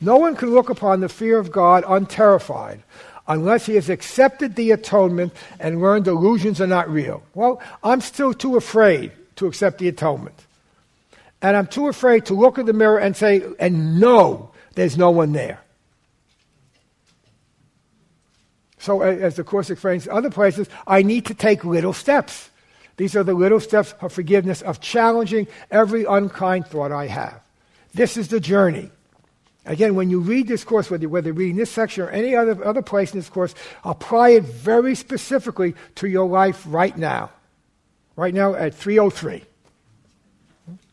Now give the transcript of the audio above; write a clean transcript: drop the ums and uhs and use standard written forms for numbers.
No one can look upon the fear of God unterrified unless he has accepted the atonement and learned illusions are not real. Well, I'm still too afraid to accept the atonement. And I'm too afraid to look in the mirror and say, and know there's no one there. So as the Course explains in other places, I need to take little steps. These are the little steps of forgiveness, of challenging every unkind thought I have. This is the journey. Again, when you read this Course, whether you're reading this section or any other place in this Course, apply it very specifically to your life right now. Right now at 3:03.